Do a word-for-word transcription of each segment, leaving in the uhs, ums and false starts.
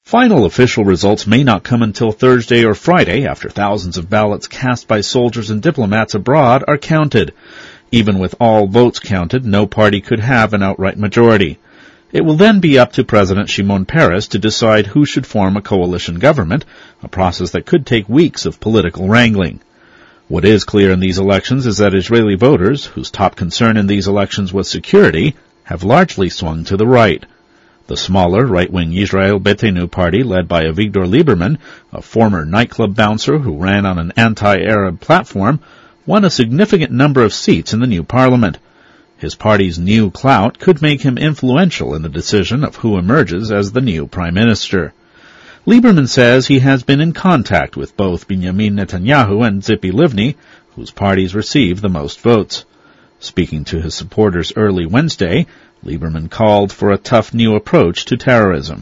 Final official results may not come until Thursday or Friday after thousands of ballots cast by soldiers and diplomats abroad are counted. Even with all votes counted, no party could have an outright majority. It will then be up to President Shimon Peres to decide who should form a coalition government, a process that could take weeks of political wrangling. What is clear in these elections is that Israeli voters, whose top concern in these elections was security, have largely swung to the right. The smaller right-wing Yisrael Beitenu party, led by Avigdor Lieberman, a former nightclub bouncer who ran on an anti-Arab platform, won a significant number of seats in the new parliament. His party's new clout could make him influential in the decision of who emerges as the new prime minister. Lieberman says he has been in contact with both Benjamin Netanyahu and Tzipi Livni, whose parties receive the most votes. Speaking to his supporters early Wednesday, Lieberman called for a tough new approach to terrorism.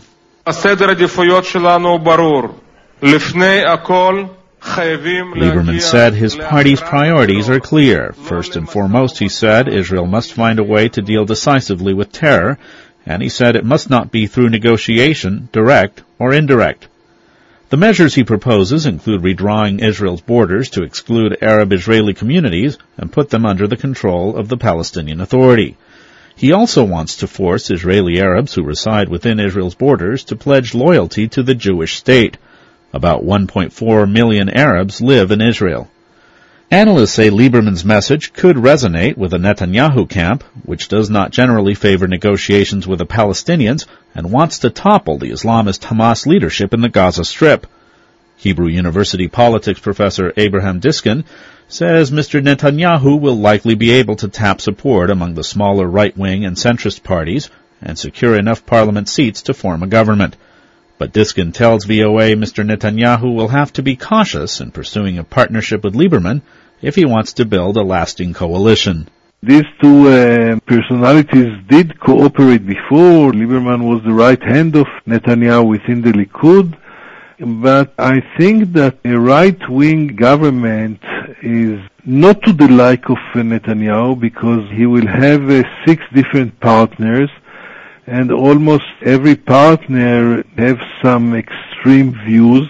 Lieberman said his party's priorities are clear. First and foremost, he said, Israel must find a way to deal decisively with terror, and he said it must not be through negotiation, direct or indirect. The measures he proposes include redrawing Israel's borders to exclude Arab-Israeli communities and put them under the control of the Palestinian Authority. He also wants to force Israeli Arabs who reside within Israel's borders to pledge loyalty to the Jewish state. About one point four million Arabs live in Israel. Analysts say Lieberman's message could resonate with the Netanyahu camp, which does not generally favor negotiations with the Palestinians and wants to topple the Islamist Hamas leadership in the Gaza Strip. Hebrew University politics professor Abraham Diskin says Mister Netanyahu will likely be able to tap support among the smaller right-wing and centrist parties and secure enough parliament seats to form a government. But Diskin tells V O A Mister Netanyahu will have to be cautious in pursuing a partnership with Lieberman if he wants to build a lasting coalition. These two uh, personalities did cooperate before. Lieberman was the right hand of Netanyahu within the Likud. But I think that a right-wing government is not to the like of Netanyahu because he will have uh, six different partners, and almost every partner have some extreme views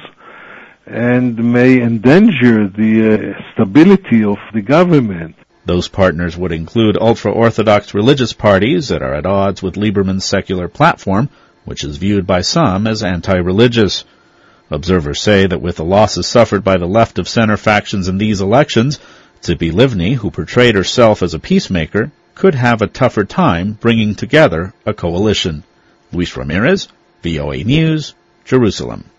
and may endanger the uh, stability of the government. Those partners would include ultra-Orthodox religious parties that are at odds with Lieberman's secular platform, which is viewed by some as anti-religious. Observers say that with the losses suffered by the left-of-center factions in these elections, Tzipi Livni, who portrayed herself as a peacemaker, could have a tougher time bringing together a coalition. Luis Ramirez, V O A News, Jerusalem.